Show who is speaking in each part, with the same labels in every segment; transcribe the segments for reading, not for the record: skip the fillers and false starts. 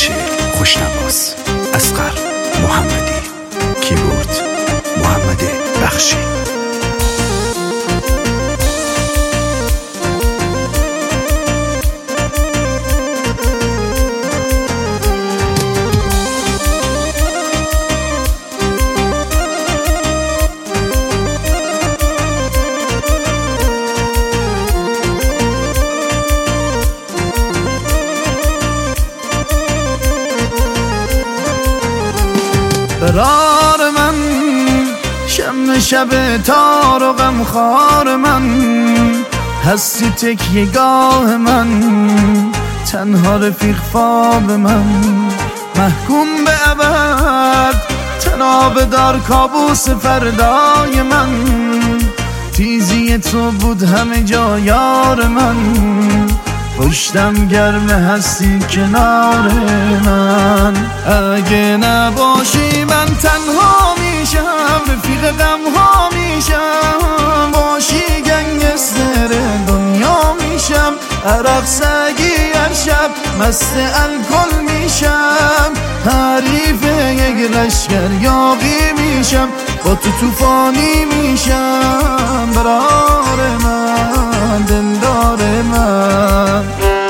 Speaker 1: نقش خوشنواس اصغر محمدی، کیبورد محمد بخشی.
Speaker 2: قرار من شم شب تار و غمخوار من، هستی تکیه‌گاه من، تنها رفیق خواب من، محکوم به ابد تناب دار کابوس فردای من، تیزی تو بود همه جا یار من، پشتم گرم هستی کنار من، اگه نباشی من تنها میشم، رفیق غمها میشم، باشی گنگستر دنیا میشم، عرق سگی هر شب مست الکل میشم، حریف یک لشکر یاغی میشم، با تو توفانی میشم، برار من دلدار من.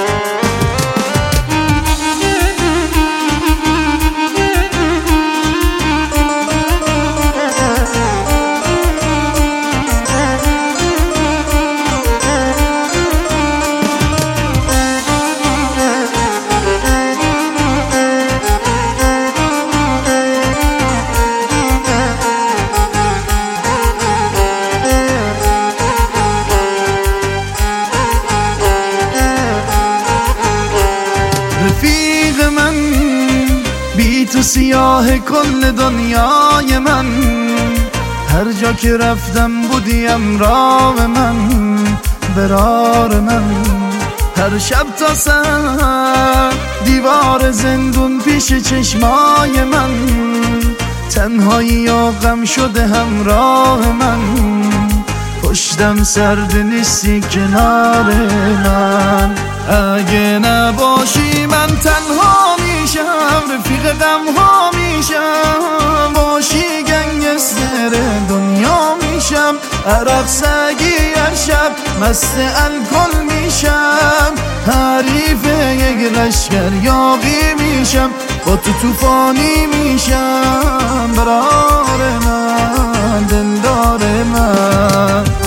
Speaker 2: رفیق من بی تو سیاه کل دنیای من، هر جا که رفتم بودی همراه من، برار من، هر شب تا سر دیوار زندون پیش چشمای من، تنهایی و غم شده همراه من، پشتم سرد نیستی کنار من، اگه نباشی من تنها میشم، رفیق غمها میشم، باشی گنگستر دنیا میشم، عرق سگی هر شب مست الکل میشم، حریف یک لشکر یاغی میشم، با تو توفانی میشم، برار من دلدار من.